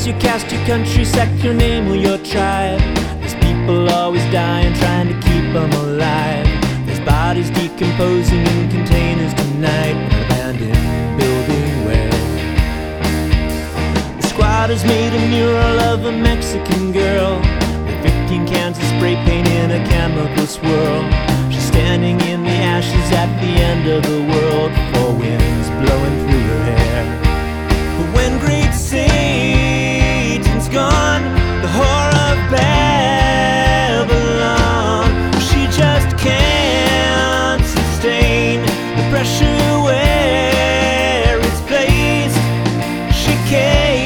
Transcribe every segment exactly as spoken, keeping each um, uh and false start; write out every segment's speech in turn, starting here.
your caste, your country, sect, your name or your tribe. There's people always dying, trying to keep them alive. There's bodies decomposing in containers tonight in an abandoned building where the squatters made a mural of a Mexican girl with fifteen cans of spray paint in a chemical swirl. She's standing in the ashes at the end of the world, four winds blowing through her hair. But when great Satan's gone, the whore of Babylon, she just can't sustain the pressure where it's placed. She can't.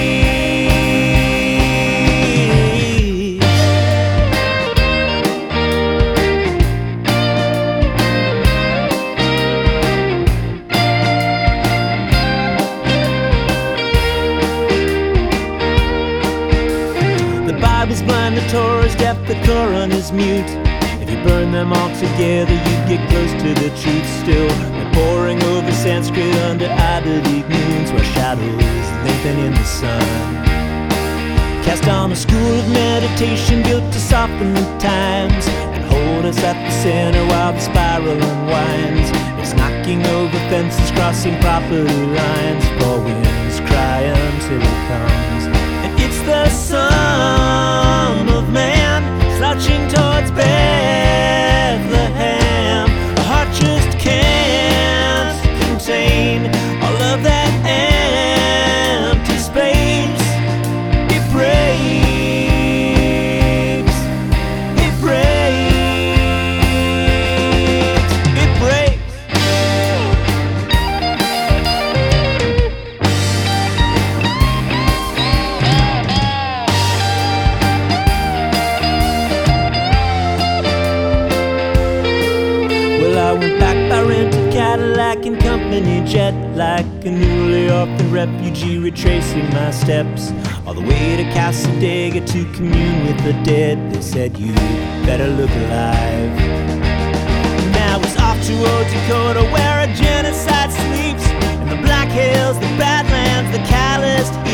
The Bible's blind, the Torah's deaf, the Quran is mute. If you burn them all together, you get close to the truth. Still, they're poring over Sanskrit under Adadic moons, where shadows lengthen in the sun. Cast on a school of meditation built to soften the times and hold us at the center while the spiral unwinds. It's knocking over fences, crossing property lines. Four winds cry until it comes. And it's the Son of Man slouching towards Bethlehem. A heart just can't contain all of that empty space. It breaks, it breaks, it breaks. Well, I went back by rented Cadillac and company jet, like a newly orphaned refugee retracing my steps all the way to Cassadaga to commune with the dead. They said you better look alive. Now it's off to old Dakota where a genocide sleeps, in the Black Hills, the Badlands, the calloused